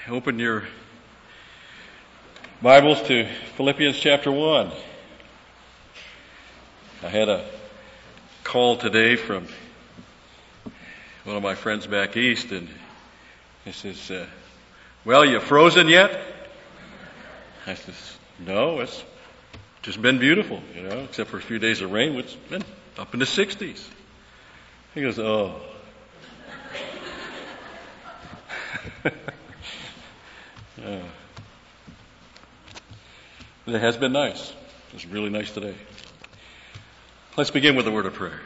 open your Bibles to Philippians chapter 1. I had a call today from one of my friends back east, and he says, well, you frozen yet? I says, no, it's just been beautiful, except for a few days of rain, which has been up in the 60s. He goes, oh. It has been nice. It was really nice today. Let's begin with a word of prayer.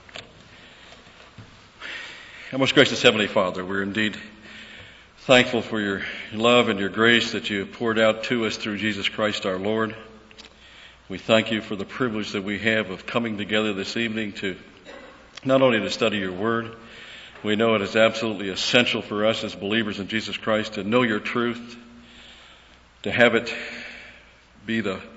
Our most gracious Heavenly Father, we're indeed thankful for your love and your grace that you have poured out to us through Jesus Christ our Lord. We thank you for the privilege that we have of coming together this evening to not only to study your word. We know it is absolutely essential for us as believers in Jesus Christ to know your truth, to have it be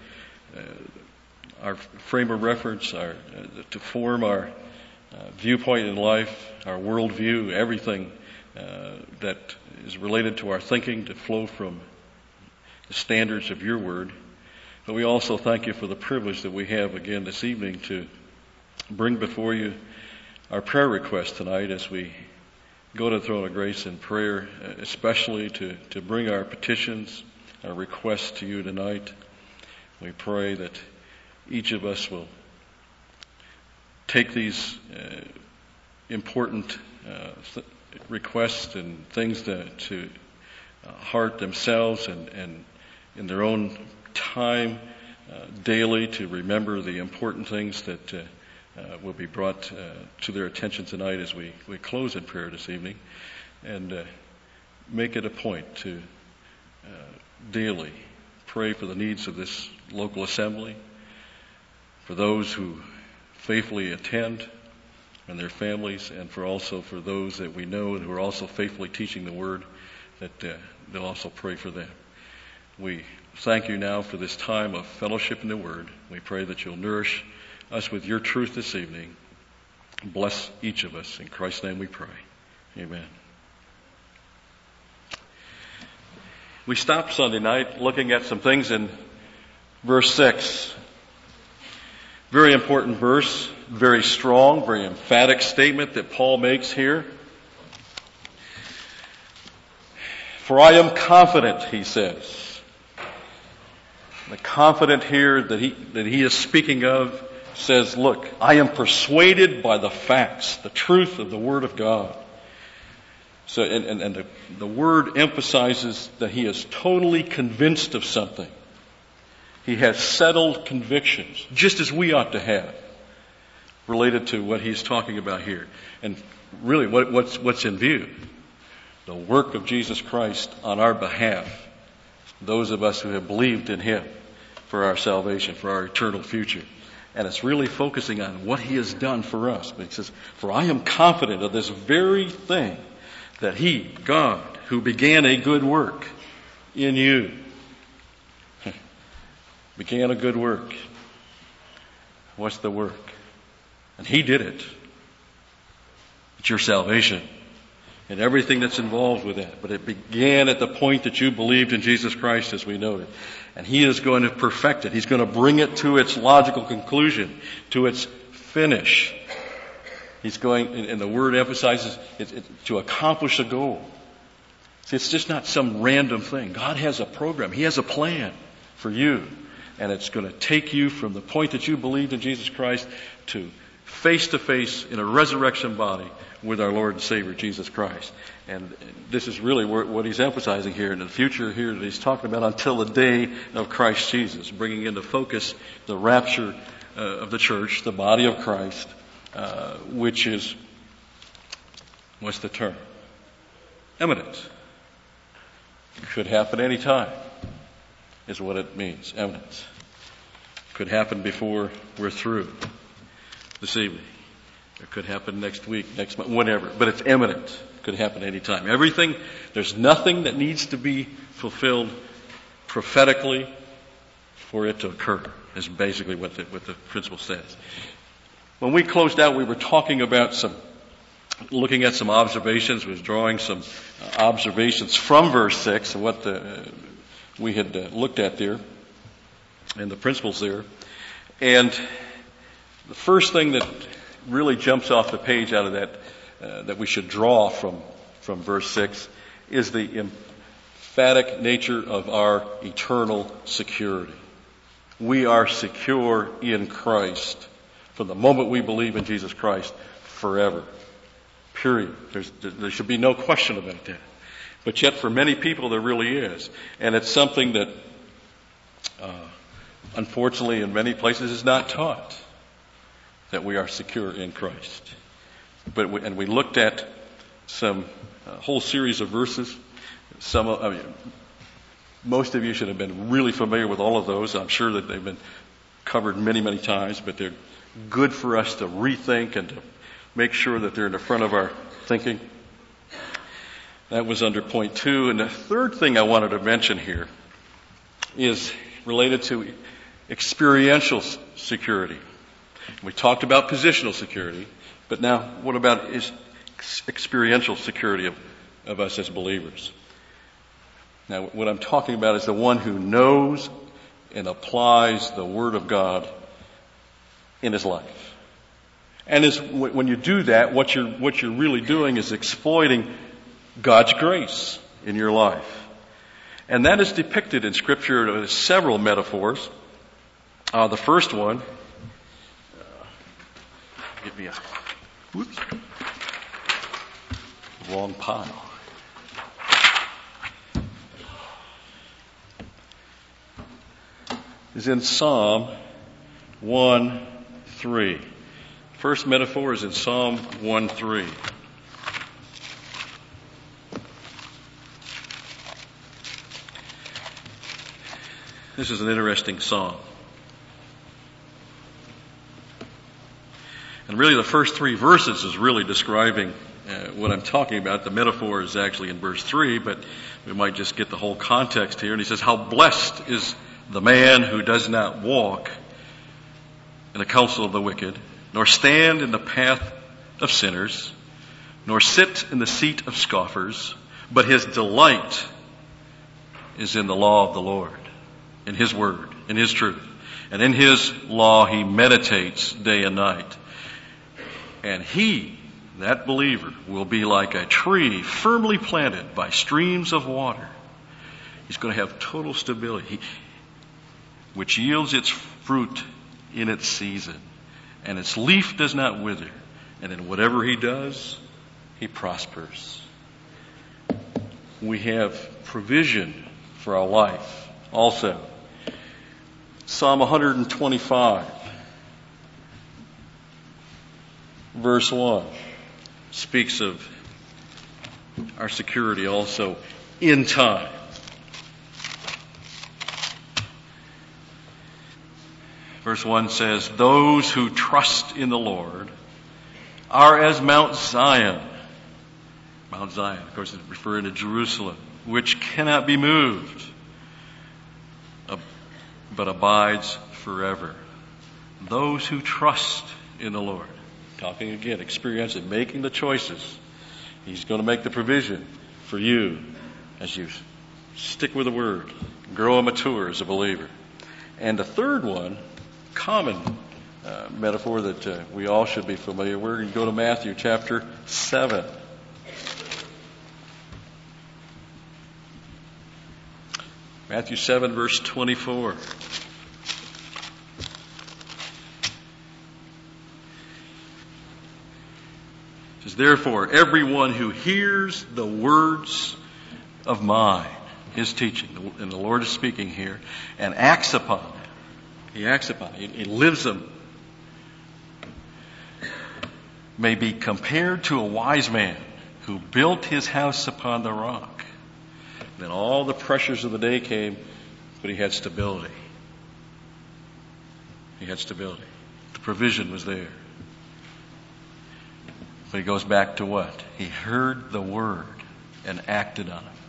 our frame of reference, to form our viewpoint in life, our worldview, everything that is related to our thinking to flow from the standards of your word. But we also thank you for the privilege that we have again this evening to bring before you our prayer request tonight as we go to the throne of grace in prayer, especially to bring our petitions, our requests to you tonight. We pray that each of us will take these important requests and things to heart themselves and in their own time daily to remember the important things that will be brought to their attention tonight as we close in prayer this evening, and make it a point to daily pray for the needs of this local assembly, for those who faithfully attend and their families, and for those that we know who are also faithfully teaching the word, that they'll also pray for them. We thank you now for this time of fellowship in the word. We pray that you'll nourish us with your truth this evening. Bless each of us. In Christ's name we pray. Amen. We stopped Sunday night looking at some things in verse 6. Very important verse, very strong, very emphatic statement that Paul makes here. For I am confident, he says. The confident here that he is speaking of says, look, I am persuaded by the facts, the truth of the Word of God. So, and the Word emphasizes that he is totally convinced of something. He has settled convictions, just as we ought to have, related to what he's talking about here. And really, what's in view? The work of Jesus Christ on our behalf, those of us who have believed in him for our salvation, for our eternal future. And it's really focusing on what he has done for us. But he says, for I am confident of this very thing, that he, God, who began a good work in you, began a good work. What's the work? And he did it. It's your salvation and everything that's involved with that. But it began at the point that you believed in Jesus Christ, as we noted. And he is going to perfect it. He's going to bring it to its logical conclusion, to its finish. He's going, and the word emphasizes to accomplish a goal. See, it's just not some random thing. God has a program. He has a plan for you. And it's going to take you from the point that you believed in Jesus Christ to face in a resurrection body with our Lord and Savior, Jesus Christ. And this is really what he's emphasizing here in the future here that he's talking about until the day of Christ Jesus, bringing into focus the rapture of the church, the body of Christ, which is, what's the term? Imminent. Could happen any time, is what it means, imminent. Could happen before we're through this evening. It could happen next week, next month, whenever. But it's imminent. Could happen any time. Everything, there's nothing that needs to be fulfilled prophetically for it to occur, is basically what the principle says. When we closed out, we were talking about some looking at some observations, was drawing some observations from verse 6 and what we had looked at there and the principles there. And the first thing that really jumps off the page out of that we should draw from verse 6 is the emphatic nature of our eternal security. We are secure in Christ from the moment we believe in Jesus Christ forever. Period. There should be no question about that. But yet for many people there really is. And it's something that unfortunately in many places is not taught, that we are secure in Christ. And we looked at some whole series of verses. Most of you should have been really familiar with all of those. I'm sure that they've been covered many, many times, but they're good for us to rethink and to make sure that they're in the front of our thinking. That was under point 2. And the third thing I wanted to mention here is related to experiential security. We talked about positional security, but now what about experiential security of us as believers? Now, what I'm talking about is the one who knows and applies the Word of God in his life. And when you do that, what you're really doing is exploiting God's grace in your life. And that is depicted in Scripture with several metaphors. The first one, give me wrong pile. Is in Psalm 1:3. First metaphor is in Psalm 1:3. This is an interesting psalm. And really the first 3 verses is really describing what I'm talking about. The metaphor is actually in verse 3, but we might just get the whole context here. And he says, "How blessed is the man who does not walk in the counsel of the wicked, nor stand in the path of sinners, nor sit in the seat of scoffers, but his delight is in the law of the Lord, in his word, in his truth. And in his law he meditates day and night. And he, that believer, will be like a tree firmly planted by streams of water." He's going to have total stability, which yields its fruit in its season, and its leaf does not wither, and in whatever he does, he prospers. We have provision for our life also. Psalm 125, verse 1, speaks of our security also in time. Verse 1 says, "Those who trust in the Lord are as Mount Zion." Mount Zion, of course, is referring to Jerusalem, "which cannot be moved, but abides forever." Those who trust in the Lord. Talking again, experiencing, making the choices. He's going to make the provision for you as you stick with the Word, grow and mature as a believer. And the third one, common metaphor that we all should be familiar with. We're going to go to Matthew chapter 7. Matthew 7, verse 24. It says, "Therefore, everyone who hears the words of mine," his teaching, and the Lord is speaking here, "and acts upon them," he acts upon it, he lives them, "may be compared to a wise man who built his house upon the rock. Then all the pressures of the day came, but he had stability." He had stability. The provision was there. But he goes back to what? He heard the word and acted on it.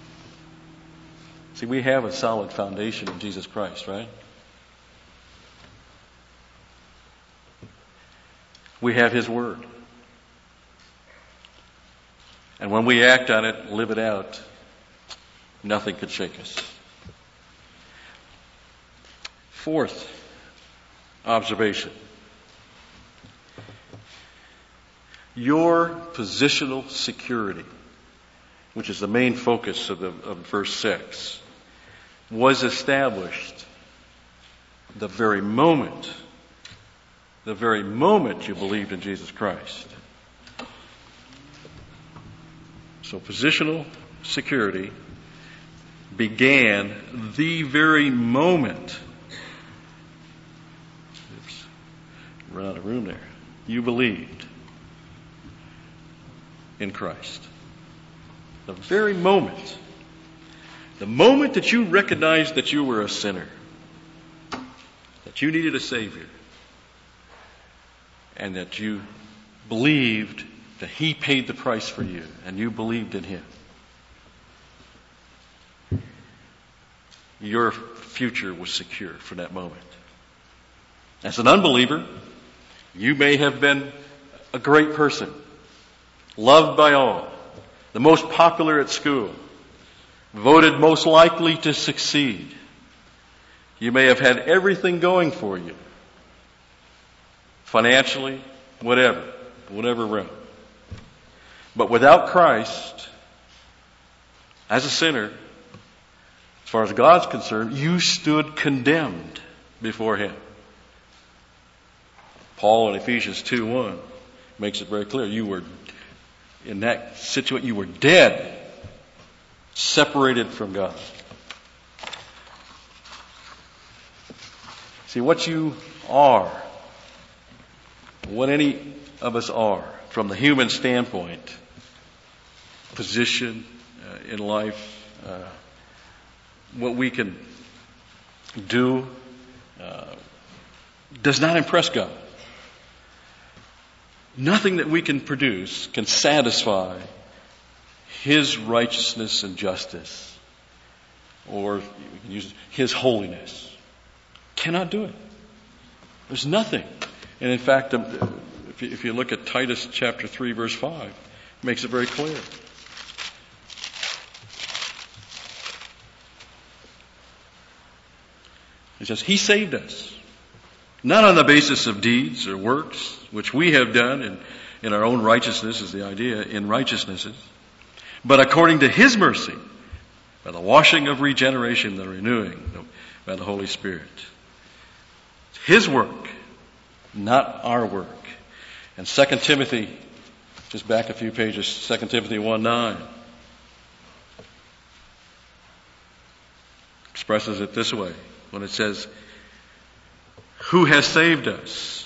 See, we have a solid foundation in Jesus Christ, right? We have his word. And when we act on it, live it out, nothing can shake us. Fourth observation. Your positional security, which is the main focus of verse 6, was established the very moment you believed in Jesus Christ. So positional security began the very moment. Oops, run out of room there. You believed in Christ. The very moment. The moment that you recognized that you were a sinner, that you needed a Savior, and that you believed that He paid the price for you, and you believed in Him, your future was secure from that moment. As an unbeliever, you may have been a great person, loved by all, the most popular at school, voted most likely to succeed. You may have had everything going for you, financially, whatever realm. But without Christ, as a sinner, as far as God's concerned, you stood condemned before Him. Paul in Ephesians 2:1 makes it very clear. You were in that situation, you were dead, separated from God. See, what you are, what any of us are, from the human standpoint, position in life, what we can do, does not impress God. Nothing that we can produce can satisfy His righteousness and justice, or we can use His holiness. Cannot do it. There's nothing. And in fact, if you look at Titus chapter 3, verse 5, it makes it very clear. It says, He saved us, not on the basis of deeds or works, which we have done in our own righteousness, is the idea, in righteousnesses, but according to His mercy, by the washing of regeneration, the renewing by the Holy Spirit. It's His work, not our work. And 2 Timothy, just back a few pages, 2 Timothy 1:9, expresses it this way when it says, who has saved us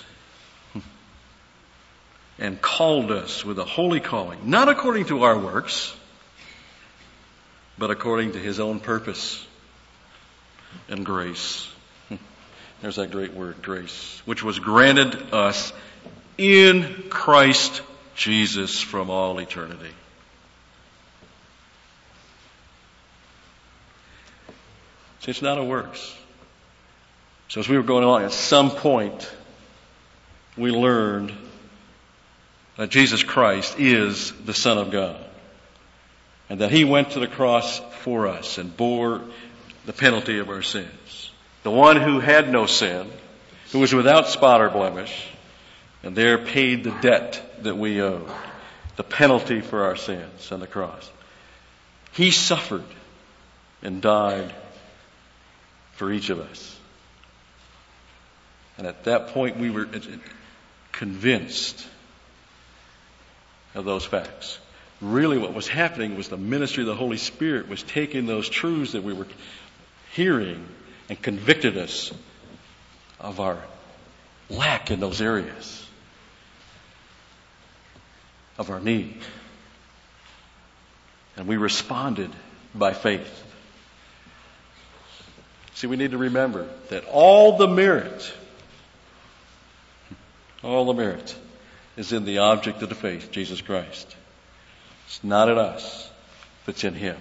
and called us with a holy calling, not according to our works, but according to His own purpose and grace. There's that great word, grace, which was granted us in Christ Jesus from all eternity. See, it's not a works. So as we were going along, at some point, we learned that Jesus Christ is the Son of God, and that He went to the cross for us and bore the penalty of our sins. The one who had no sin, who was without spot or blemish, and there paid the debt that we owed, the penalty for our sins on the cross. He suffered and died for each of us. And at that point we were convinced of those facts. Really what was happening was the ministry of the Holy Spirit was taking those truths that we were hearing and convicted us of our lack in those areas, of our need. And we responded by faith. See, we need to remember that all the merit is in the object of the faith, Jesus Christ. It's not in us, but it's in Him.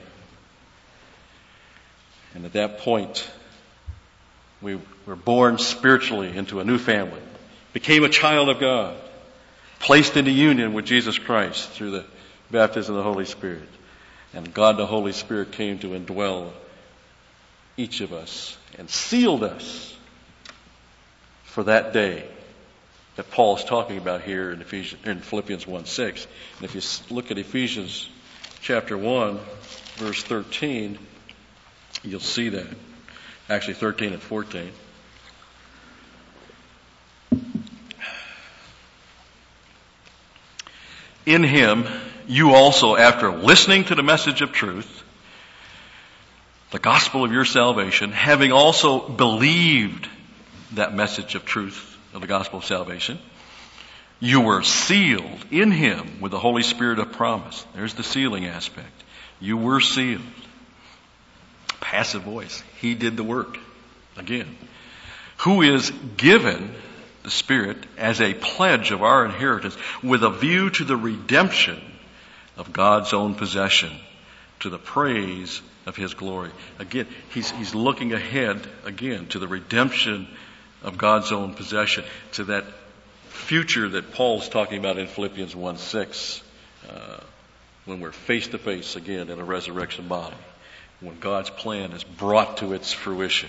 And at that point, we were born spiritually into a new family, became a child of God, placed into union with Jesus Christ through the baptism of the Holy Spirit. And God the Holy Spirit came to indwell each of us and sealed us for that day that Paul is talking about here in Philippians 1:6. And if you look at Ephesians chapter 1, verse 13, you'll see that. Actually, 13 and 14. In him, you also, after listening to the message of truth, the gospel of your salvation, having also believed that message of truth of the gospel of salvation, you were sealed in him with the Holy Spirit of promise. There's the sealing aspect. You were sealed. Passive voice. He did the work. Again. Who is given the Spirit as a pledge of our inheritance with a view to the redemption of God's own possession, to the praise of his glory. Again, he's looking ahead again to the redemption of God's own possession, to that future that Paul's talking about in Philippians 1:6, when we're face to face again in a resurrection body, when God's plan is brought to its fruition.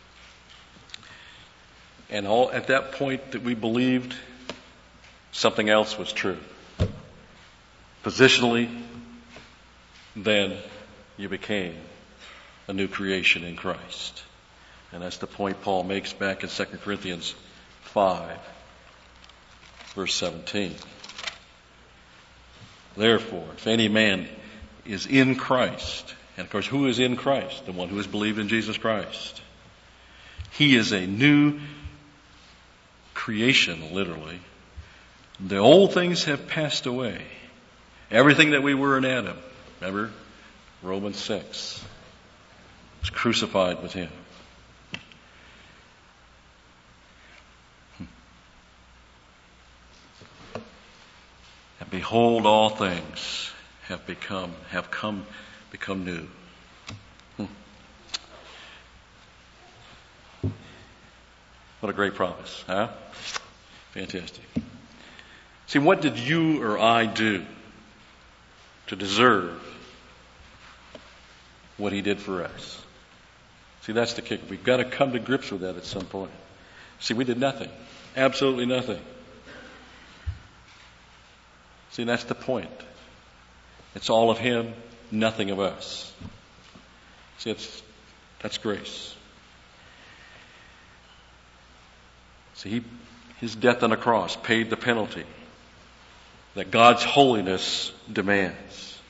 And all at that point that we believed, something else was true. Positionally, then you became a new creation in Christ. And that's the point Paul makes back in 2 Corinthians 5, verse 17. Therefore, if any man is in Christ, and of course, who is in Christ? The one who has believed in Jesus Christ. He is a new creation, literally. The old things have passed away. Everything that we were in Adam, remember? Romans 6 was crucified with him. And behold, all things have become new. What a great promise, huh? Fantastic. See, what did you or I do to deserve what he did for us? See, that's the kicker. We've got to come to grips with that at some point. See, we did nothing. Absolutely nothing. See, that's the point. It's all of him, nothing of us. See, that's grace. See, his death on the cross paid the penalty that God's holiness demands.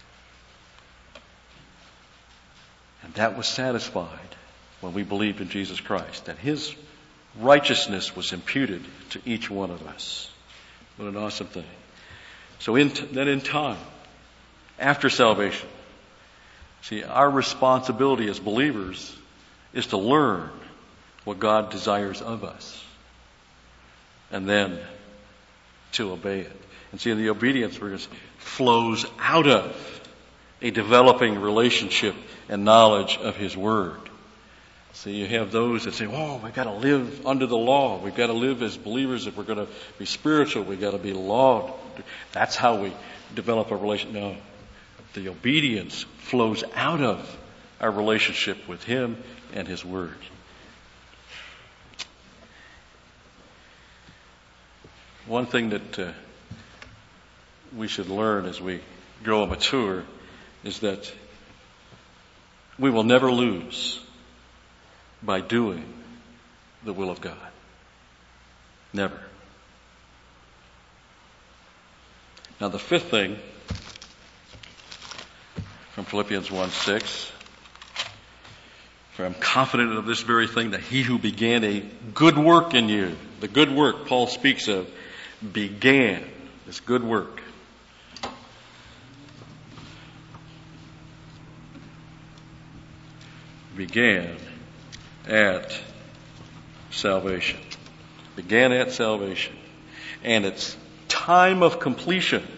And that was satisfied when we believed in Jesus Christ, that his righteousness was imputed to each one of us. What an awesome thing. So then in time, after salvation, see, our responsibility as believers is to learn what God desires of us, and then to obey it. And see, the obedience flows out of a developing relationship and knowledge of his word. See, you have those that say, "Oh, we've got to live under the law. We've got to live as believers. If we're going to be spiritual, we've got to be law." That's how we develop a relationship. No, the obedience flows out of our relationship with him and his word. One thing that we should learn as we grow and mature is that we will never lose by doing the will of God. Never. Now the fifth thing from Philippians 1:6, for I'm confident of this very thing, that he who began a good work in you, the good work Paul speaks of, began this good work. Began at salvation. Began at salvation. And its time of completion.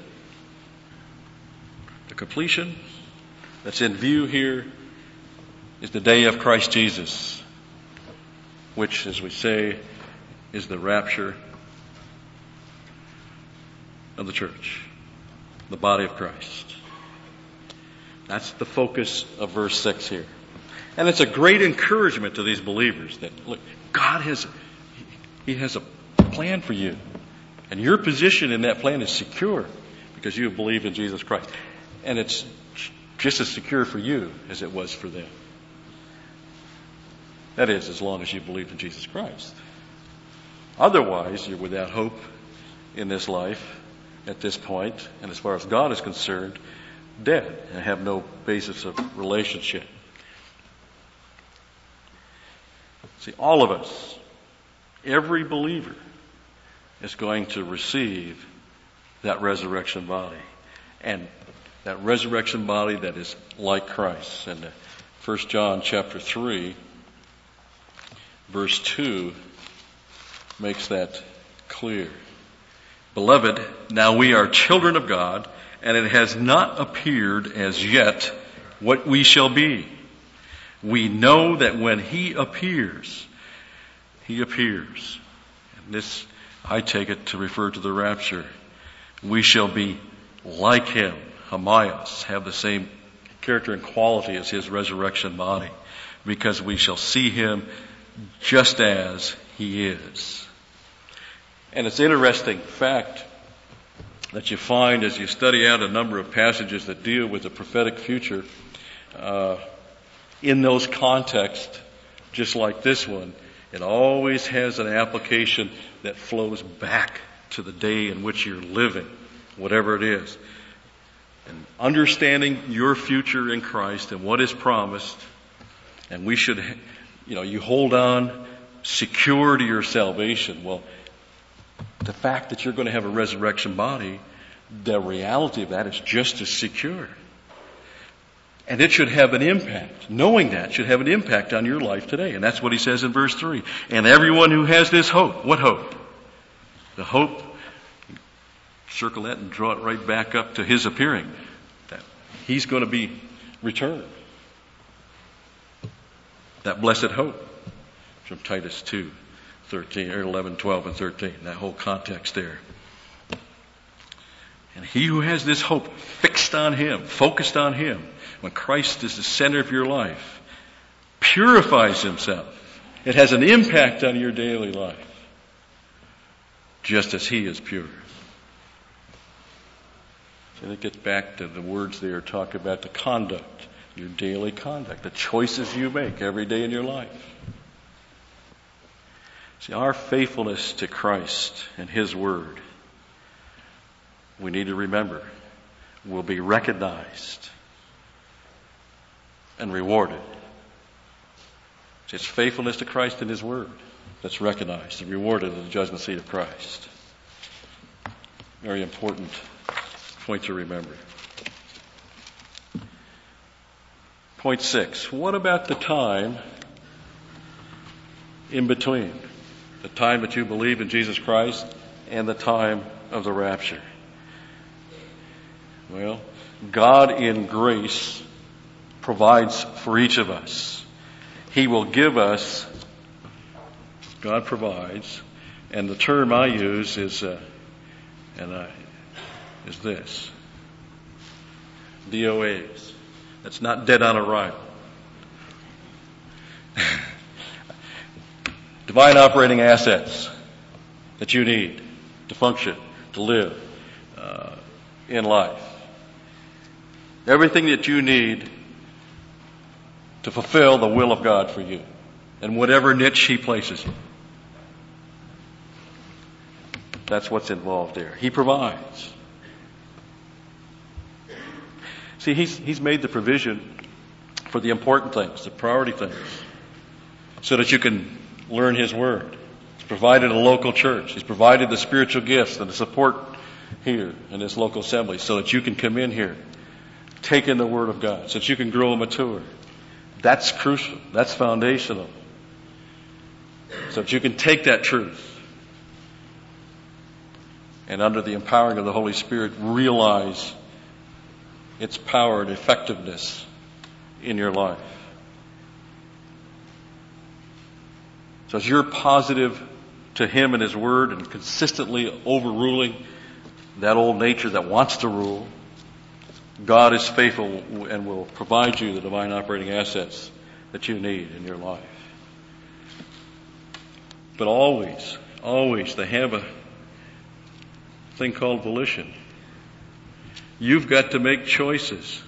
The completion that's in view here is the day of Christ Jesus, which, as we say, is the rapture of the church. the body of Christ. That's the focus of verse 6 here. And it's a great encouragement to these believers that, look, God He has a plan for you. And your position in that plan is secure because you have believed in Jesus Christ. And it's just as secure for you as it was for them. That is, as long as you believe in Jesus Christ. Otherwise, you're without hope in this life at this point, and as far as God is concerned, dead and have no basis of relationship. See, all of us, every believer, is going to receive that resurrection body. And that resurrection body that is like Christ. And 1 John chapter 3, verse 2 makes that clear. Beloved, now we are children of God, and it has not appeared as yet what we shall be. We know that when He appears. And this, I take it to refer to the rapture. We shall be like Him, Homios, have the same character and quality as His resurrection body, because we shall see Him just as He is. And it's an interesting fact that you find as you study out a number of passages that deal with the prophetic future, in those contexts, just like this one, it always has an application that flows back to the day in which you're living, whatever it is. And understanding your future in Christ and what is promised, and we should, you hold on secure to your salvation. Well, the fact that you're going to have a resurrection body, the reality of that is just as secure. And it should have an impact. Knowing that should have an impact on your life today. And that's what he says in verse 3. And everyone who has this hope. What hope? The hope, circle that and draw it right back up to His appearing. That He's going to be returned. That blessed hope from Titus 2, 13, or 11, 12, and 13. That whole context there. And he who has this hope fixed on Him, focused on Him, when Christ is the center of your life, purifies himself. It has an impact on your daily life, just as He is pure. And it gets back to the words there talk about the conduct, your daily conduct, the choices you make every day in your life. See, our faithfulness to Christ and His Word, we need to remember, will be recognized and rewarded. It's faithfulness to Christ and His Word that's recognized and rewarded at the judgment seat of Christ. Very important point to remember. Point 6. What about the time in between? The time that you believe in Jesus Christ and the time of the rapture. Well, God in grace provides for each of us. He will give us, God provides, and the term I use is this. DOAs. That's not dead on arrival. Divine operating assets that you need to function, to live in life. Everything that you need to fulfill the will of God for you and whatever niche He places you. That's what's involved there. He provides. See, He's made the provision for the important things, the priority things, so that you can learn His Word. He's provided a local church. He's provided the spiritual gifts and the support here in this local assembly so that you can come in here, take in the Word of God, so that you can grow and mature. That's crucial. That's foundational. So that you can take that truth and under the empowering of the Holy Spirit realize its power and effectiveness in your life. So as you're positive to Him and His Word and consistently overruling that old nature that wants to rule, God is faithful and will provide you the divine operating assets that you need in your life. But always, they have a thing called volition. You've got to make choices.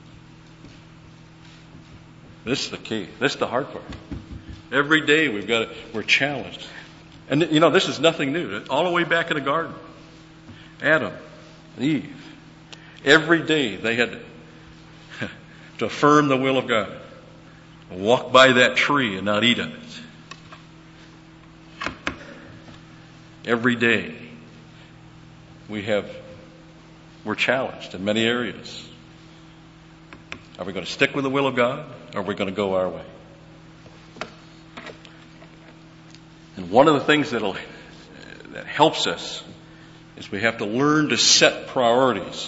This is the key. This is the hard part. Every day we're challenged. And this is nothing new. All the way back in the garden. Adam and Eve. Every day they had to affirm the will of God. Walk by that tree and not eat of it. Every day we're challenged in many areas. Are we going to stick with the will of God, or are we going to go our way? And one of the things that helps us is we have to learn to set priorities.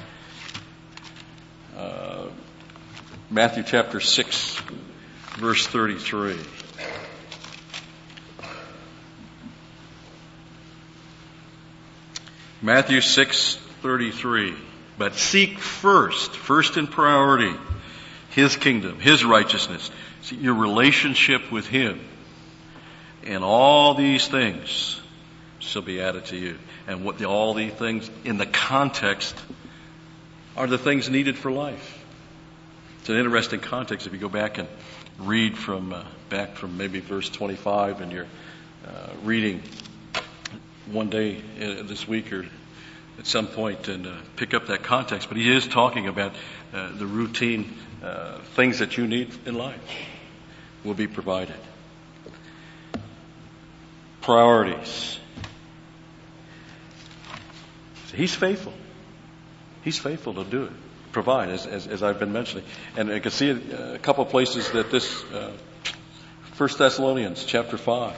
Matthew chapter 6, verse 33. Matthew 6:33. But seek first in priority, His kingdom, His righteousness, your relationship with Him. And all these things shall be added to you. And all these things in the context are the things needed for life. It's an interesting context if you go back and read from maybe verse 25 and you're reading one day this week or at some point and pick up that context. But he is talking about the routine things that you need in life will be provided. Priorities. He's faithful. He's faithful to do it, provide, as I've been mentioning. And I can see a couple of places that this 1 Thessalonians chapter 5.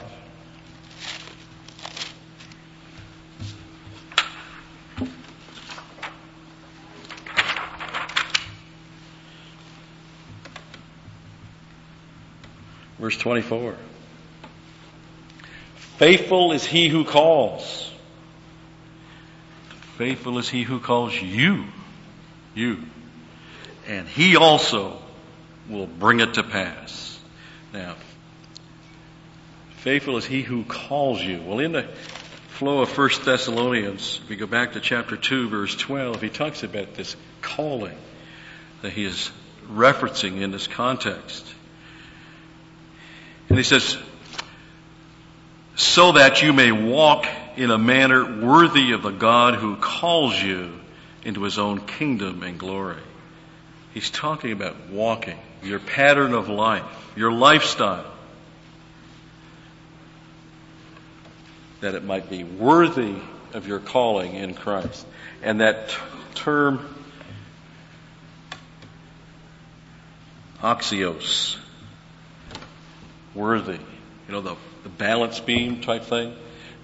Verse 24. Faithful is He who calls. Faithful is He who calls you. You. And He also will bring it to pass. Now, faithful is He who calls you. Well, in the flow of 1 Thessalonians, if we go back to chapter 2, verse 12, he talks about this calling that he is referencing in this context. And he says, so that you may walk in a manner worthy of the God who calls you into His own kingdom and glory. He's talking about walking, your pattern of life, your lifestyle, that it might be worthy of your calling in Christ. And that term, axios, worthy, the balance beam type thing.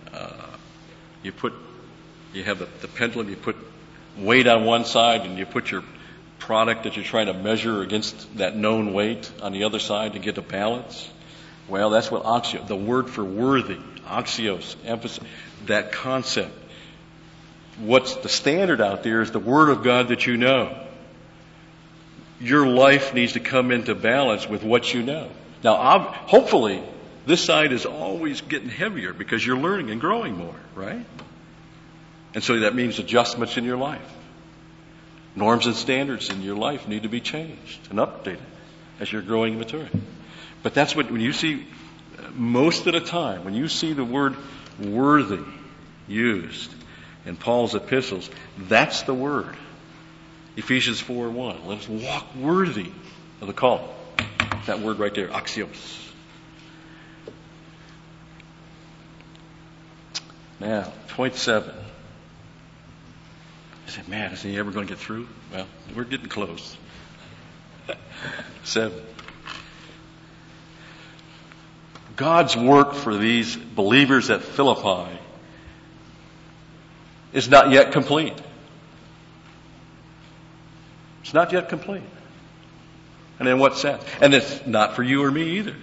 You have the pendulum, you put weight on one side and you put your product that you're trying to measure against that known weight on the other side to get a balance. Well, that's what axios, the word for worthy, axios, emphasis, that concept. What's the standard out there is the Word of God that you know. Your life needs to come into balance with what you know. Now, hopefully, this side is always getting heavier because you're learning and growing more, right? And so that means adjustments in your life. Norms and standards in your life need to be changed and updated as you're growing and maturing. But that's when you see, most of the time, when you see the word worthy used in Paul's epistles, that's the word. Ephesians 4:1. Let us walk worthy of the call. That word right there, axios. Now, point 7. I said, man, is he ever going to get through? Well, we're getting close. 7. God's work for these believers at Philippi is not yet complete. It's not yet complete. And in what sense? And it's not for you or me either.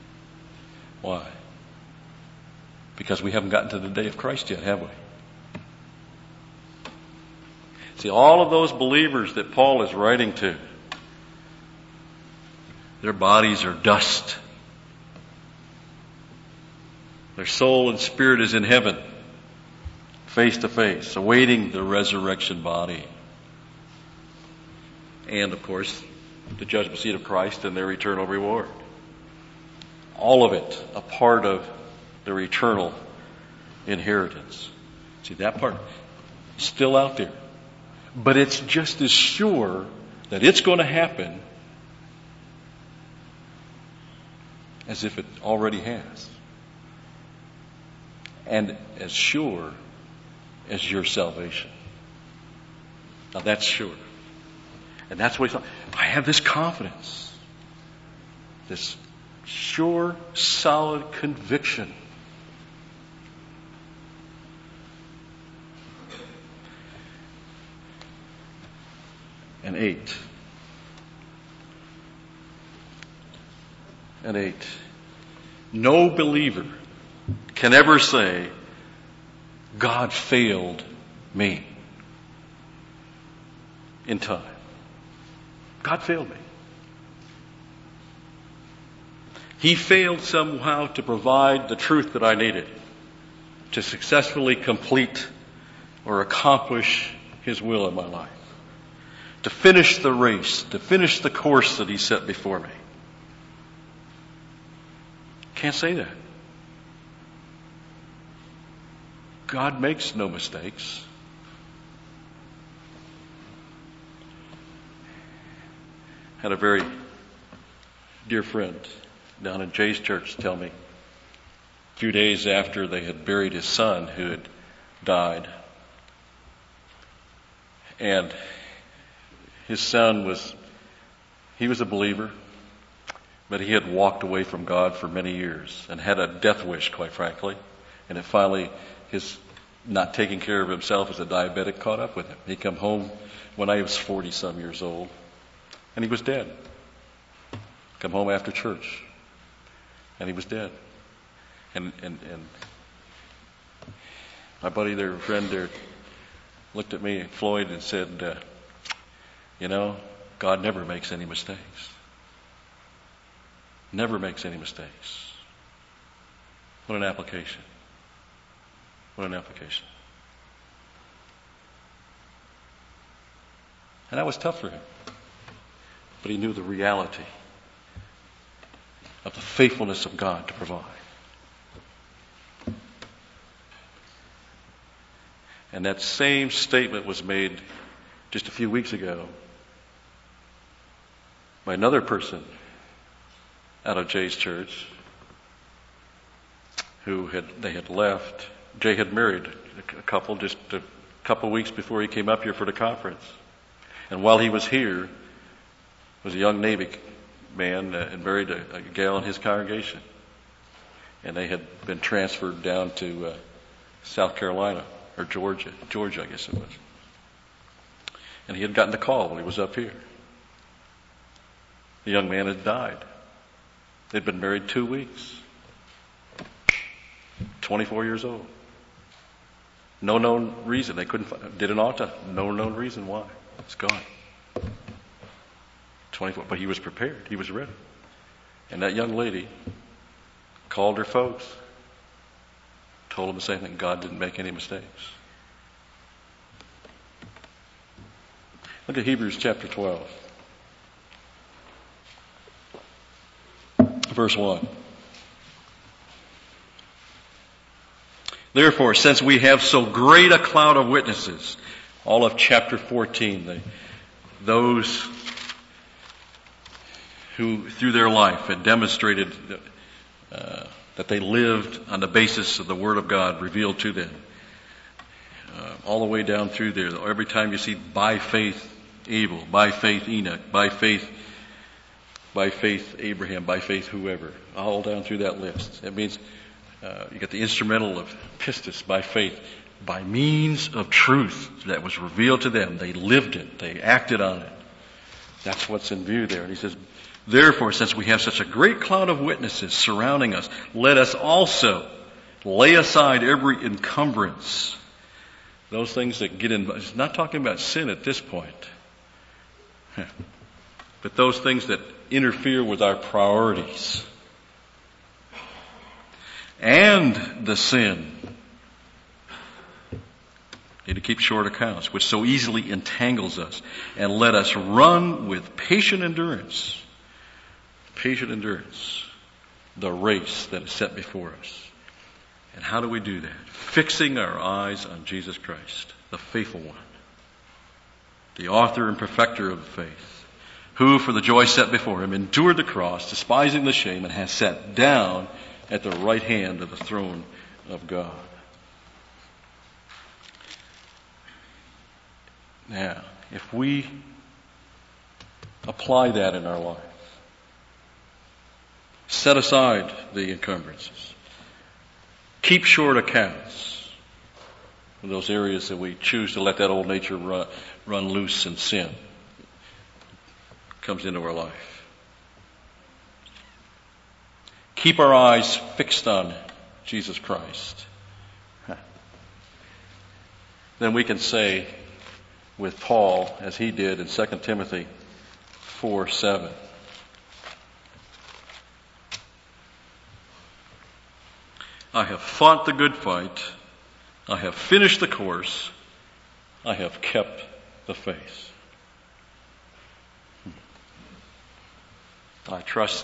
Why? Because we haven't gotten to the day of Christ yet, have we? See, all of those believers that Paul is writing to, their bodies are dust. Their soul and spirit is in heaven, face to face, awaiting the resurrection body. And, of course, the judgment seat of Christ and their eternal reward. All of it a part of their eternal inheritance. See, that part is still out there. But it's just as sure that it's going to happen as if it already has. And as sure as your salvation. Now that's sure. And that's what he's talking. I have this confidence. This sure, solid conviction. And 8. No believer can ever say, God failed me in time. God failed me. He failed somehow to provide the truth that I needed to successfully complete or accomplish His will in my life. To finish the race, to finish the course that He set before me. Can't say that. God makes no mistakes. Had a very dear friend down in Jay's church tell me a few days after they had buried his son who had died. And his son was a believer, but he had walked away from God for many years and had a death wish, quite frankly. And it finally, his not taking care of himself as a diabetic caught up with him. He come home when I was 40-some years old, and he was dead. Come home after church, and he was dead. And my buddy there, friend there, looked at me, Floyd, and said, God never makes any mistakes. Never makes any mistakes. What an application. What an application. And that was tough for him. But he knew the reality of the faithfulness of God to provide. And that same statement was made just a few weeks ago by another person out of Jay's church they had left. Jay had married a couple just a couple weeks before he came up here for the conference. And while he was here, was a young Navy man and married a gal in his congregation. And they had been transferred down to South Carolina, or Georgia, I guess it was. And he had gotten the call when he was up here. The young man had died. They'd been married 2 weeks. 24 years old. No known reason. They did an autopsy. No known reason why. It's gone. 24. But he was prepared. He was ready. And that young lady called her folks. Told them the same thing. God didn't make any mistakes. Look at Hebrews chapter 12. Verse 1. Therefore, since we have so great a cloud of witnesses, all of chapter 14, those who through their life had demonstrated that they lived on the basis of the Word of God revealed to them, all the way down through there. Every time you see by faith Abel, by faith Enoch, by faith Abraham, by faith whoever, all down through that list. It means you got the instrumental of pistis, by faith, by means of truth that was revealed to them. They lived it. They acted on it. That's what's in view there. And he says, therefore, since we have such a great cloud of witnesses surrounding us, let us also lay aside every encumbrance Those things that get in, it's not talking about sin at this point. But those things that interfere with our priorities. And the sin. Need to keep short accounts, which so easily entangles us. And let us run with patient endurance, the race that is set before us. And how do we do that? Fixing our eyes on Jesus Christ, the faithful one, the author and perfecter of the faith, who for the joy set before him endured the cross, despising the shame, and has sat down at the right hand of the throne of God. Now, if we apply that in our life, set aside the encumbrances, keep short accounts in those areas that we choose to let that old nature run loose and sin comes into our life. Keep our eyes fixed on Jesus Christ. Then we can say with Paul, as he did in 2 Timothy 4:7, I have fought the good fight, I have finished the course, I have kept the faith. I trust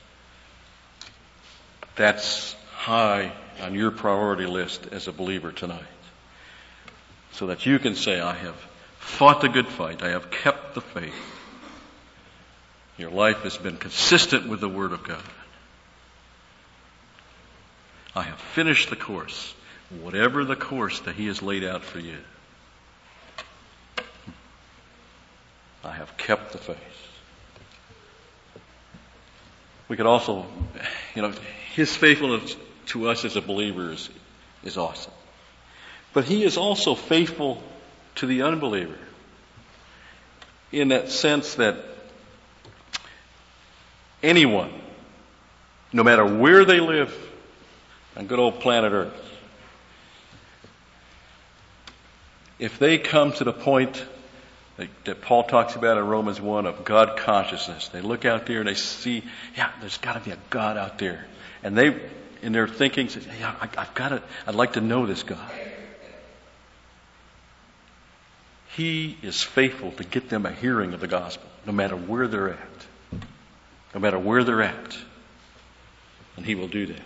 that's high on your priority list as a believer tonight, so that you can say, I have fought the good fight, I have kept the faith. Your life has been consistent with the Word of God. I have finished the course, whatever the course that He has laid out for you. I have kept the faith. We could also, His faithfulness to us as a believer is awesome. But He is also faithful to the unbeliever, in that sense that anyone, no matter where they live on good old planet Earth, if they come to the point that Paul talks about in Romans 1 of God consciousness, they look out there and they see, there's got to be a God out there, and they, in their thinking, say, I'd like to know this God. He is faithful to get them a hearing of the gospel, no matter where they're at. No matter where they're at. And He will do that.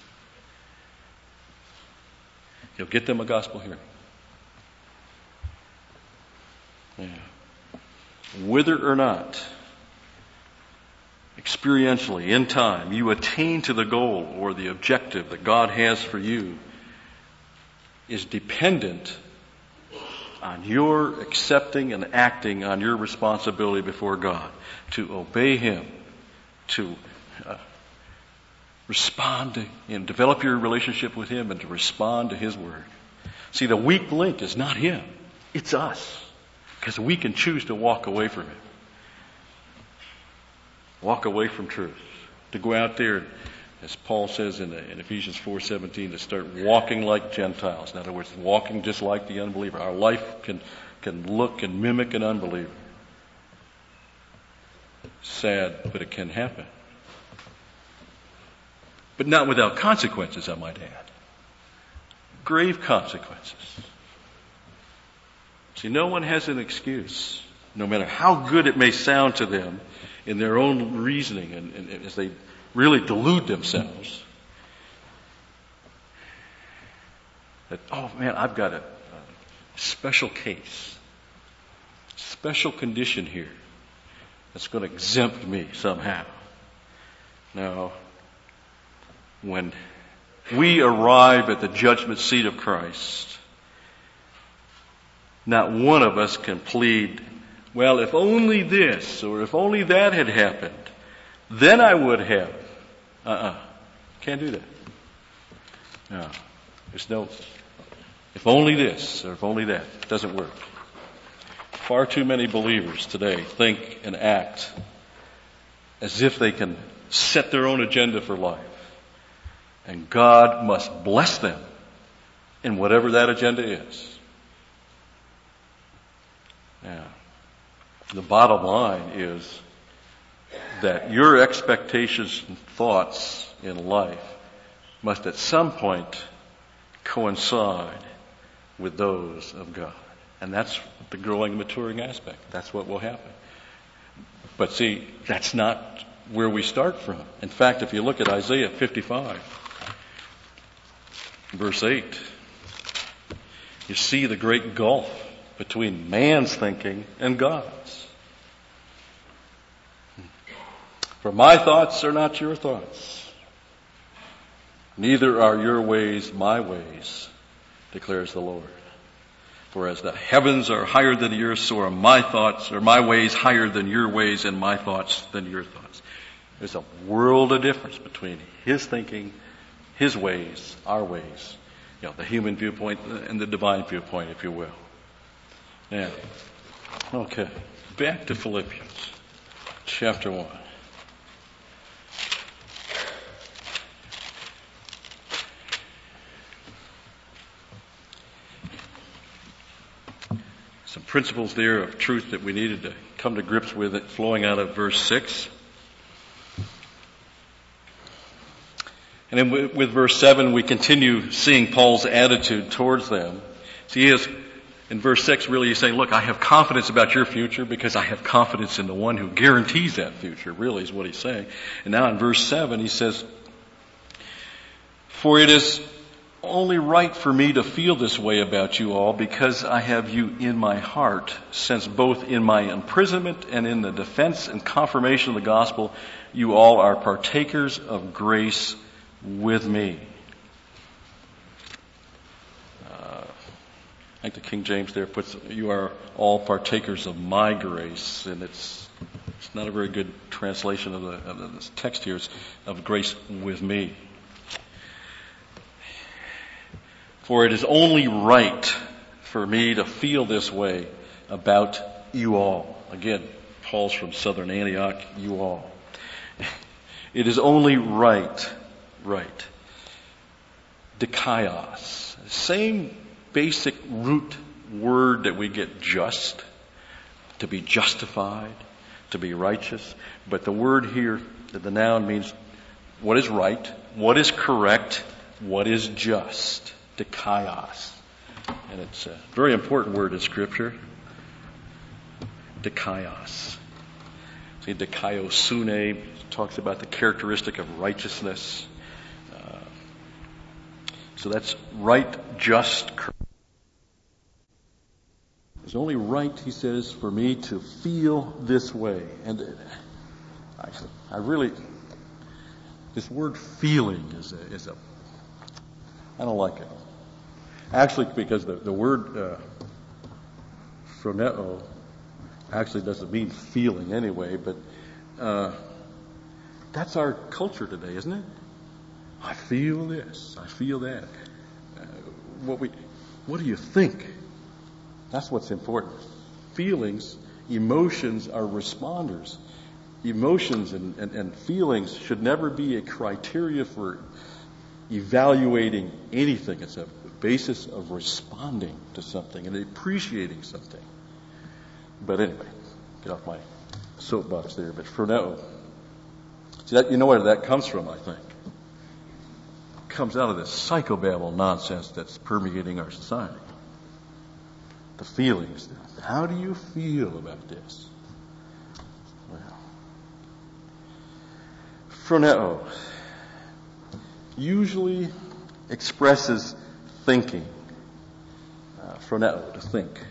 He'll get them a gospel hearing. Yeah. Whether or not, experientially, in time, you attain to the goal or the objective that God has for you is dependent on your accepting and acting on your responsibility before God to obey Him, to respond to Him, develop your relationship with Him, and to respond to His Word. See, the weak link is not Him, it's us, because we can choose to walk away from Him, walk away from truth, to go out there, as Paul says in Ephesians 4:17, to start walking like Gentiles. In other words, walking just like the unbeliever. Our life can look and mimic an unbeliever. Sad, but it can happen. But not without consequences, I might add. Grave consequences. See, no one has an excuse, no matter how good it may sound to them in their own reasoning and as they really delude themselves, that, I've got a special case, special condition here that's going to exempt me somehow. Now, when we arrive at the judgment seat of Christ, not one of us can plead, well, if only this or if only that had happened, then I would have. Can't do that. No. There's no, if only this or if only that. It doesn't work. Far too many believers today think and act as if they can set their own agenda for life. And God must bless them in whatever that agenda is. Now, the bottom line is that your expectations and thoughts in life must at some point coincide with those of God. And that's the growing and maturing aspect. That's what will happen. But see, that's not where we start from. In fact, if you look at Isaiah 55, verse 8, you see the great gulf between man's thinking and God's. For my thoughts are not your thoughts, neither are your ways my ways, declares the Lord. For as the heavens are higher than the earth, so are my thoughts, or my ways higher than your ways, and my thoughts than your thoughts. There's a world of difference between His thinking, His ways, our ways. The human viewpoint and the divine viewpoint, if you will. Now, okay, back to Philippians, chapter 1. Some principles there of truth that we needed to come to grips with, it flowing out of verse 6. And then with verse 7, we continue seeing Paul's attitude towards them. So he is, in verse 6, really he's saying, look, I have confidence about your future because I have confidence in the one who guarantees that future, really is what he's saying. And now in verse 7, he says, for it is only right for me to feel this way about you all because I have you in my heart, since both in my imprisonment and in the defense and confirmation of the gospel, you all are partakers of grace with me. I think the King James there puts, you are all partakers of my grace, and it's not a very good translation of this text here. It's of grace with me. For it is only right for me to feel this way about you all. Again, Paul's from southern Antioch, you all. It is only right. Dikaios. Same basic root word that we get just, to be justified, to be righteous. But the word here, the noun, means what is right, what is correct, what is just. Dikaios. And it's a very important word in Scripture. Dikaios. See, dikaiosune talks about the characteristic of righteousness. So that's right, just, correct. It's only right, he says, for me to feel this way. And I really, this word feeling is a I don't like it. Actually, because the word phroneo actually doesn't mean feeling anyway, but that's our culture today, isn't it? I feel this, I feel that. What do you think? That's what's important. Feelings, emotions are responders. Emotions and feelings should never be a criteria for evaluating anything. It's a basis of responding to something and appreciating something. But anyway, get off my soapbox there. But phroneo, see that, you know where that comes from, I think. It comes out of this psychobabble nonsense that's permeating our society. The feelings. How do you feel about this? Well, phroneo usually expresses thinking. Phroneo, to think.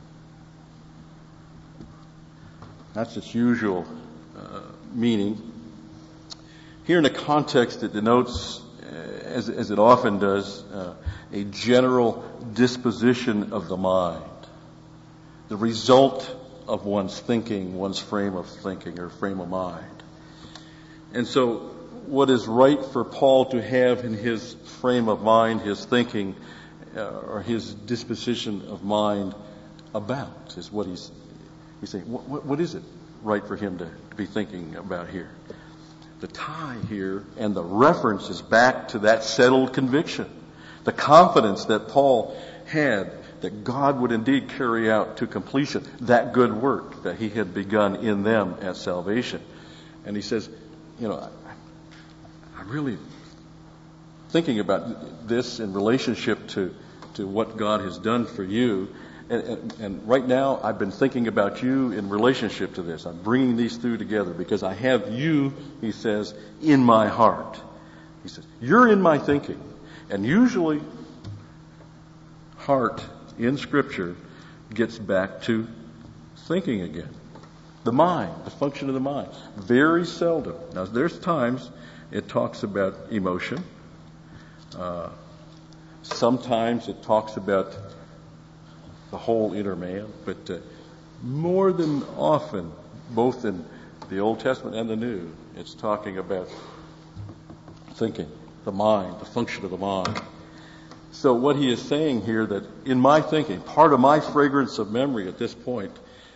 That's its usual meaning. Here in the context, it denotes, as it often does, a general disposition of the mind. The result of one's thinking, one's frame of thinking or frame of mind. And so what is right for Paul to have in his frame of mind, his thinking, or his disposition of mind about is what he's saying. What is it right for him to be thinking about here? The tie here and the reference is back to that settled conviction. The confidence that Paul had that God would indeed carry out to completion that good work that he had begun in them at salvation. And he says, I'm really thinking about this in relationship to what God has done for you. And right now, I've been thinking about you in relationship to this. I'm bringing these two together because I have you, he says, in my heart. He says, you're in my thinking. And usually, heart in Scripture gets back to thinking again. The mind, the function of the mind. Very seldom. Now, there's times it talks about emotion. Sometimes it talks about the whole inner man, but more than often, both in the Old Testament and the New, it's talking about thinking, the mind, the function of the mind. So what he is saying here, that in my thinking, part of my fragrance of memory at this point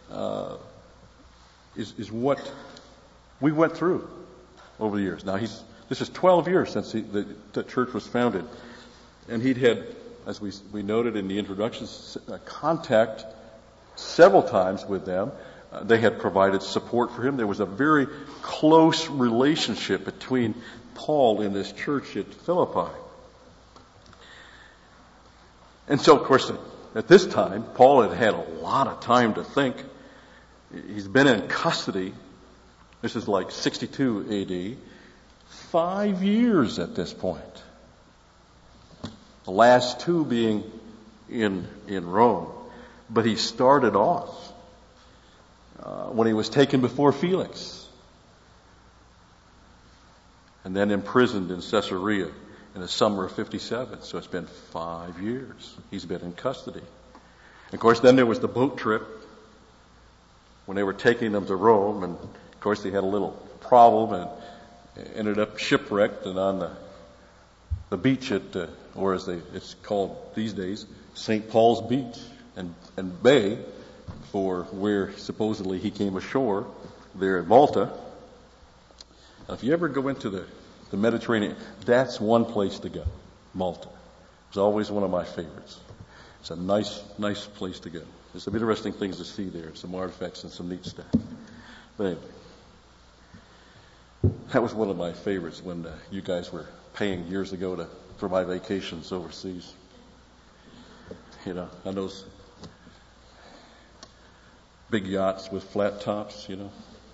is what we went through over the years. Now this is 12 years since the church was founded, and he'd had, as we noted in the introduction, contact several times with them. They had provided support for him. There was a very close relationship between Paul and this church at Philippi. And so, of course, at this time, Paul had had a lot of time to think. He's been in custody. This is like 62 A.D. 5 years at this point. The last two being in Rome. But he started off when he was taken before Felix. And then imprisoned in Caesarea in the summer of 57. So it's been 5 years he's been in custody. And of course, then there was the boat trip when they were taking them to Rome. And of course, they had a little problem and ended up shipwrecked and on the beach at, or as it's called these days, St. Paul's Beach and Bay, for where supposedly he came ashore there in Malta. Now, if you ever go into the Mediterranean, that's one place to go, Malta. It's always one of my favorites. It's a nice place to go. There's some interesting things to see there, some artifacts and some neat stuff. But anyway, that was one of my favorites when you guys were paying years ago for my vacations overseas. On those big yachts with flat tops, Yeah.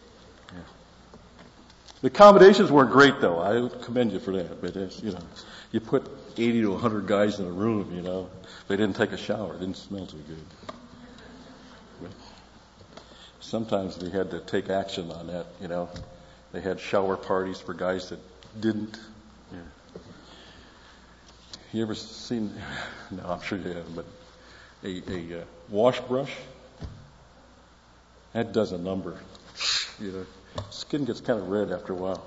The accommodations weren't great, though. I commend you for that. But you put 80 to 100 guys in a room, They didn't take a shower. It didn't smell too good. But sometimes they had to take action on that, They had shower parties for guys that didn't. Yeah. You ever seen? No, I'm sure you haven't. But a wash brush that does a number. Skin gets kind of red after a while.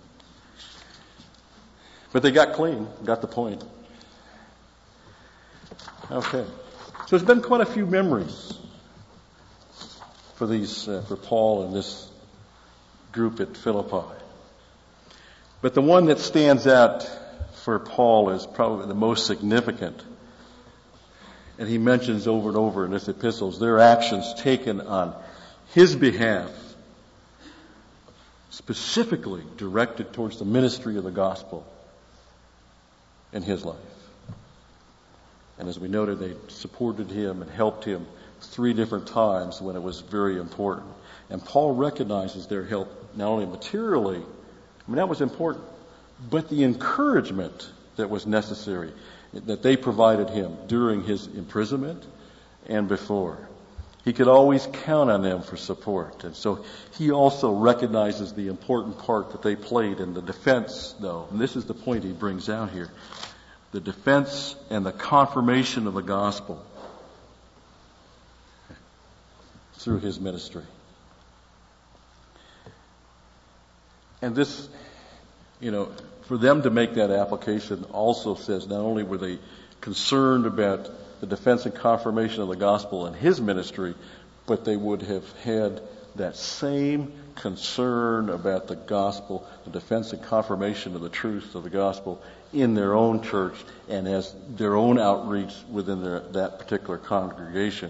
But they got clean. Got the point. Okay. So there's been quite a few memories for Paul and this group at Philippi. But the one that stands out for Paul is probably the most significant. And he mentions over and over in his epistles their actions taken on his behalf, specifically directed towards the ministry of the gospel in his life. And as we noted, they supported him and helped him 3 different times when it was very important. And Paul recognizes their help not only materially, that was important, but the encouragement that was necessary, that they provided him during his imprisonment and before. He could always count on them for support. And so he also recognizes the important part that they played in the defense, though. And this is the point he brings out here. The defense and the confirmation of the gospel through his ministry. And this, for them to make that application also says not only were they concerned about the defense and confirmation of the gospel in his ministry, but they would have had that same concern about the gospel, the defense and confirmation of the truth of the gospel in their own church and as their own outreach within that particular congregation.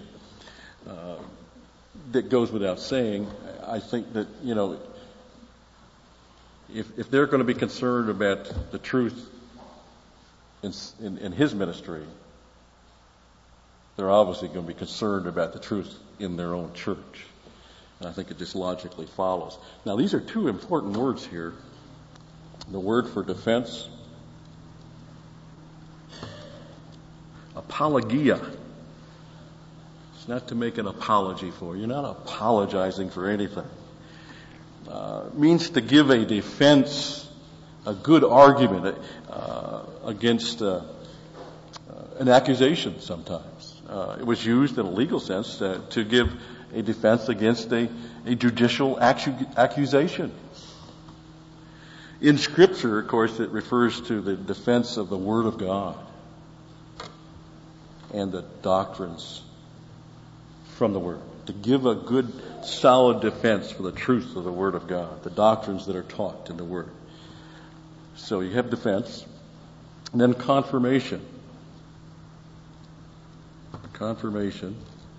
That goes without saying. I think that, if they're going to be concerned about the truth in his ministry, they're obviously going to be concerned about the truth in their own church. And I think it just logically follows. Now, these are two important words here. The word for defense, apologia. It's not to make an apology for. You're not apologizing for anything. Means to give a defense, a good argument against an accusation sometimes. It was used in a legal sense to give a defense against a judicial accusation. In Scripture, of course, it refers to the defense of the Word of God and the doctrines from the Word. To give a good, solid defense for the truth of the Word of God, the doctrines that are taught in the Word. So you have defense, and then confirmation. Confirmation.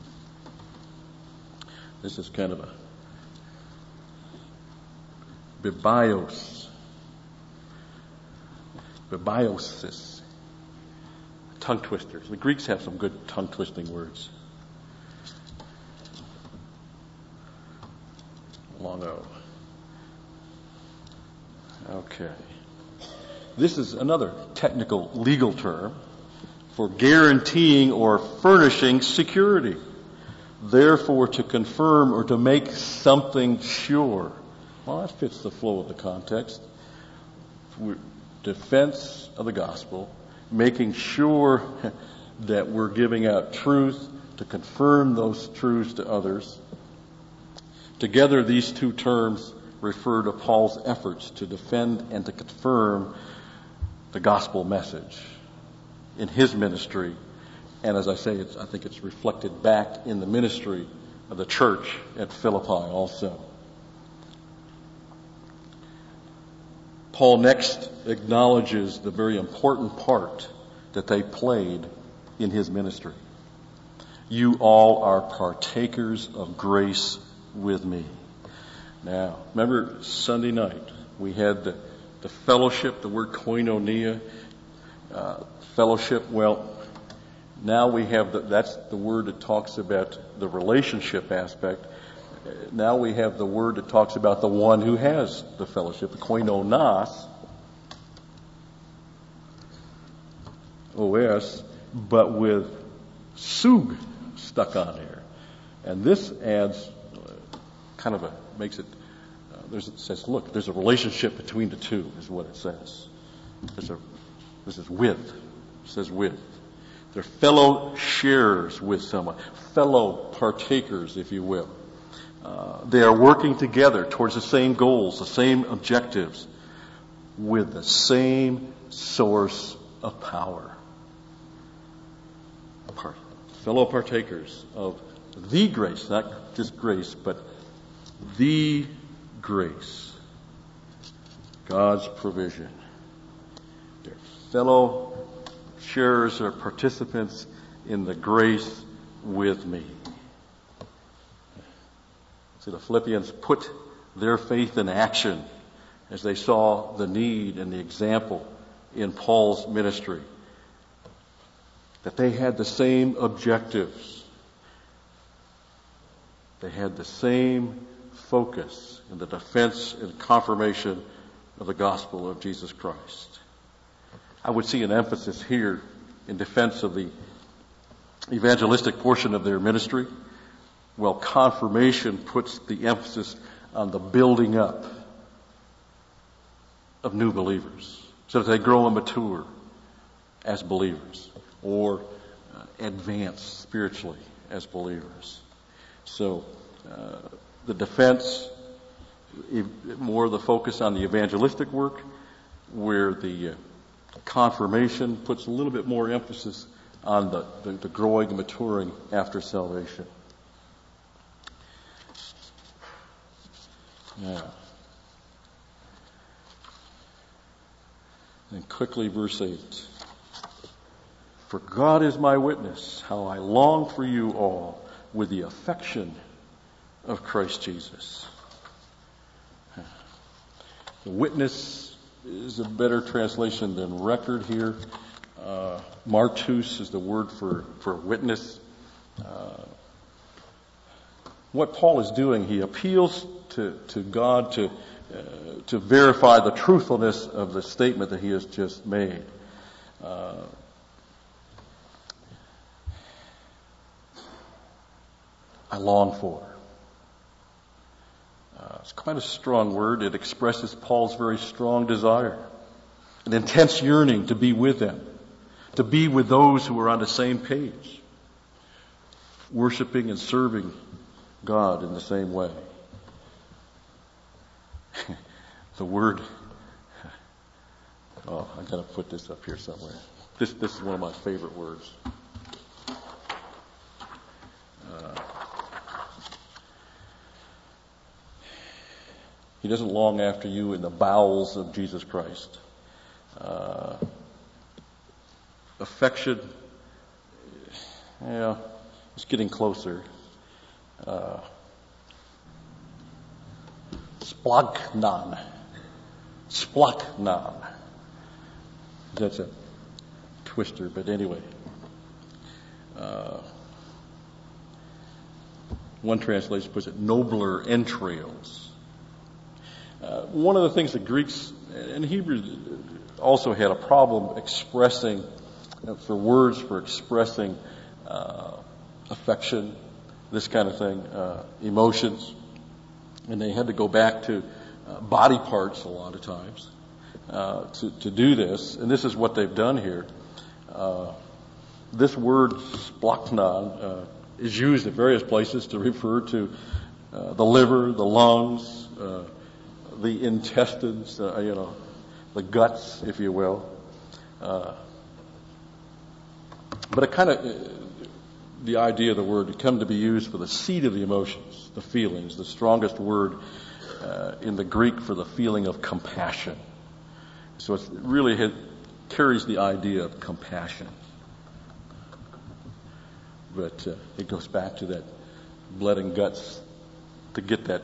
This is kind of a bibiosis. Tongue twisters. The Greeks have some good tongue twisting words. Long O. Okay. This is another technical legal term for guaranteeing or furnishing security. Therefore, to confirm or to make something sure. Well, that fits the flow of the context. Defense of the gospel, making sure that we're giving out truth, to confirm those truths to others. Together, these two terms refer to Paul's efforts to defend and to confirm the gospel message in his ministry. And as I say, I think it's reflected back in the ministry of the church at Philippi also. Paul next acknowledges the very important part that they played in his ministry. You all are partakers of grace with me. Now, remember Sunday night, we had the fellowship, the word koinonia, fellowship. Well, now we have that's the word that talks about the relationship aspect. Now we have the word that talks about the one who has the fellowship, the koinonos, OS, but with sug stuck on there. And this adds makes it, it says, look, there's a relationship between the two, is what it says. This is with. It says with. They're fellow sharers with someone, fellow partakers, if you will. They are working together towards the same goals, the same objectives, with the same source of power. Fellow partakers of the grace, not just grace, but the grace, God's provision. They're fellow sharers or participants in the grace with me. So the Philippians put their faith in action as they saw the need and the example in Paul's ministry. That they had the same objectives. They had the same focus in the defense and confirmation of the gospel of Jesus Christ. I would see an emphasis here in defense of the evangelistic portion of their ministry, while confirmation puts the emphasis on the building up of new believers, so that they grow and mature as believers, or advance spiritually as believers. So the defense, more of the focus on the evangelistic work, where the confirmation puts a little bit more emphasis on the growing and maturing after salvation. Yeah. And quickly, verse 8. For God is my witness, how I long for you all with the affection of Christ Jesus. The witness is a better translation than record here. Martus is the word for witness. What Paul is doing, he appeals to God to verify the truthfulness of the statement that he has just made. I long for. It's quite a strong word. It expresses Paul's very strong desire, an intense yearning to be with them, to be with those who are on the same page, worshiping and serving God in the same way. The word, I've got to put this up here somewhere. This is one of my favorite words. He doesn't long after you in the bowels of Jesus Christ. Affection, it's getting closer. Splagnon. That's a twister, but anyway. One translation puts it, nobler entrails. One of the things the Greeks and Hebrews also had a problem expressing, for expressing affection, this kind of thing, emotions. And they had to go back to body parts a lot of times to do this. And this is what they've done here. This word, splachnon, is used at various places to refer to the liver, the lungs, the intestines, the guts, if you will. But it kind of, the idea of the word had come to be used for the seat of the emotions, the feelings, the strongest word in the Greek for the feeling of compassion. So it really carries the idea of compassion. But it goes back to that blood and guts to get that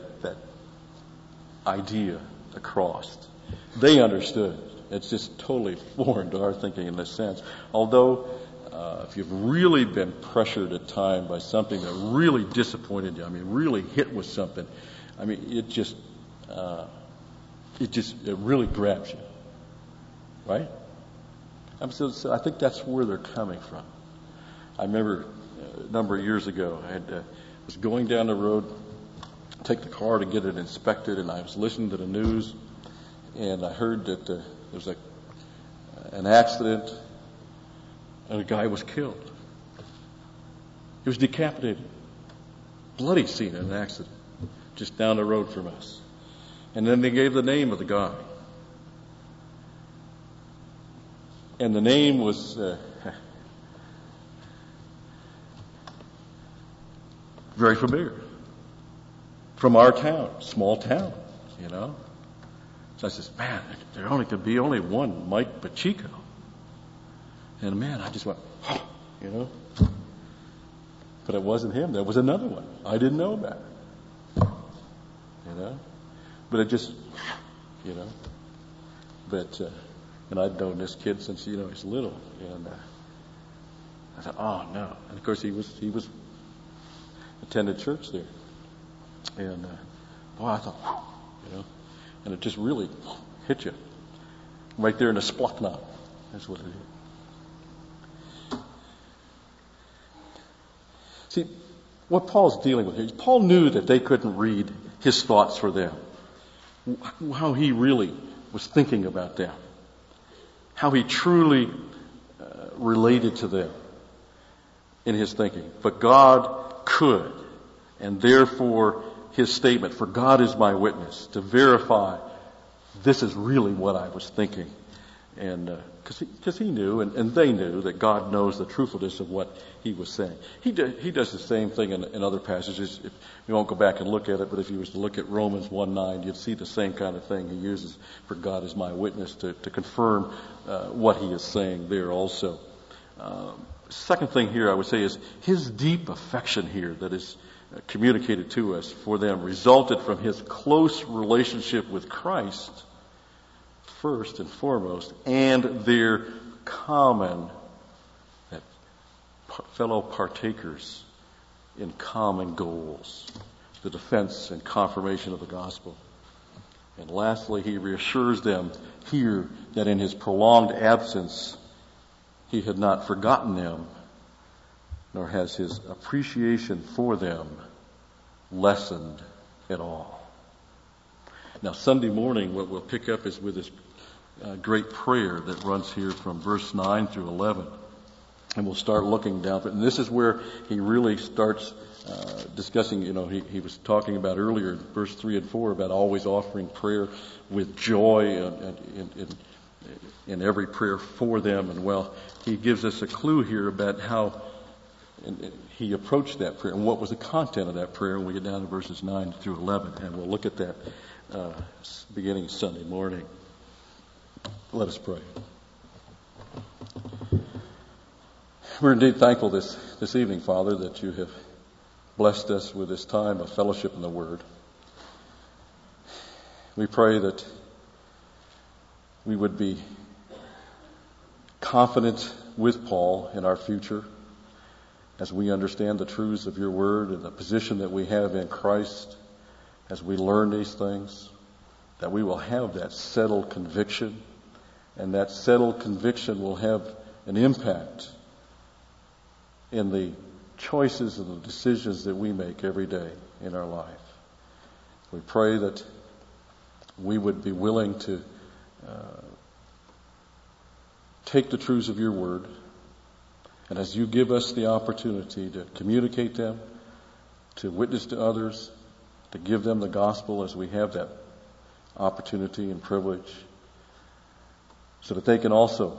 idea across. They understood. It's just totally foreign to our thinking in this sense. Although, if you've really been pressured at time by something that really disappointed you, really hit with something, it really grabs you. Right? So I think that's where they're coming from. I remember a number of years ago, I was going down the road, take the car to get it inspected, and I was listening to the news, and I heard that there was an accident, and a guy was killed. He was decapitated. Bloody scene in an accident, just down the road from us. And then they gave the name of the guy. And the name was very familiar. From our town, small town, So I says, man, there could be only one Mike Pacheco. And man, I just went, But it wasn't him. There was another one. I didn't know about it. But it just, But, and I'd known this kid since, he's little. And I thought, oh no. And of course he was attended church there. And, boy, I thought, and it just really hit you. Right there in the splachnon. That's what it is. See, what Paul's dealing with here, Paul knew that they couldn't read his thoughts for them. How he really was thinking about them. How he truly related to them in his thinking. But God could. And therefore, his statement, for God is my witness, to verify this is really what I was thinking. And because he knew, and they knew, that God knows the truthfulness of what he was saying. He does the same thing in other passages. You won't go back and look at it, but if you was to look at Romans 1:9, you'd see the same kind of thing he uses, for God is my witness, to confirm what he is saying there also. Second thing here I would say is his deep affection here that is communicated to us for them resulted from his close relationship with Christ, first and foremost, and their common, fellow partakers in common goals, the defense and confirmation of the gospel. And lastly, he reassures them here that in his prolonged absence, he had not forgotten them, nor has his appreciation for them lessened at all. Now, Sunday morning, what we'll pick up is with this great prayer that runs here from verse 9 through 11. And we'll start looking down. And this is where he really starts discussing, he was talking about earlier in verse 3 and 4 about always offering prayer with joy in every prayer for them. And well, he gives us a clue here about how he approached that prayer and what was the content of that prayer when we get down to verses 9 through 11. And we'll look at that beginning Sunday morning. Let us pray. We're indeed thankful this evening, Father, that you have blessed us with this time of fellowship in the Word. We pray that we would be confident with Paul in our future as we understand the truths of your Word and the position that we have in Christ as we learn these things, that we will have that settled conviction, and that settled conviction will have an impact in the choices and the decisions that we make every day in our life. We pray that we would be willing to take the truths of your word, and as you give us the opportunity to communicate them, to witness to others, to give them the gospel as we have that opportunity and privilege, so that they can also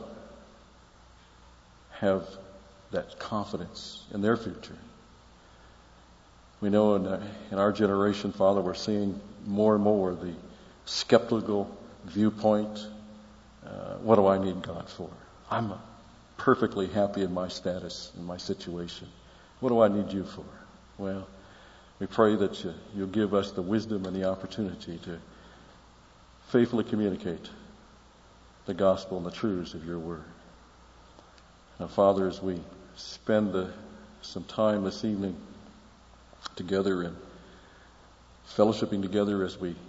have that confidence in their future. We know in our generation, Father, we're seeing more and more the skeptical viewpoint. What do I need God for? I'm perfectly happy in my status, in my situation. What do I need you for? Well, we pray that you'll give us the wisdom and the opportunity to faithfully communicate the gospel and the truths of your word. Now, Father, as we spend some time this evening together and fellowshipping together as we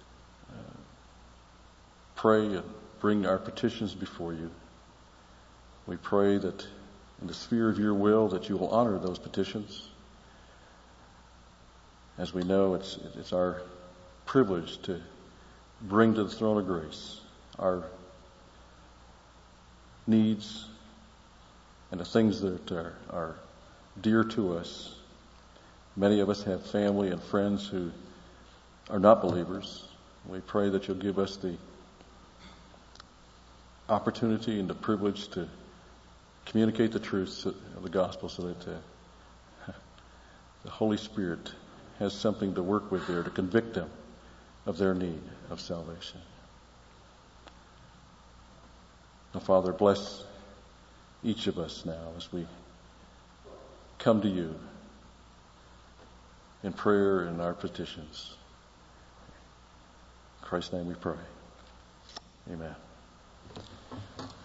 pray and bring our petitions before you, we pray that in the sphere of your will that you will honor those petitions. As we know, it's our privilege to bring to the throne of grace our needs and the things that are dear to us. Many of us have family and friends who are not believers. We pray that you'll give us the opportunity and the privilege to communicate the truths of the gospel so that the Holy Spirit has something to work with there to convict them of their need of salvation. Now, Father, bless each of us now as we come to you in prayer and our petitions. In Christ's name we pray. Amen.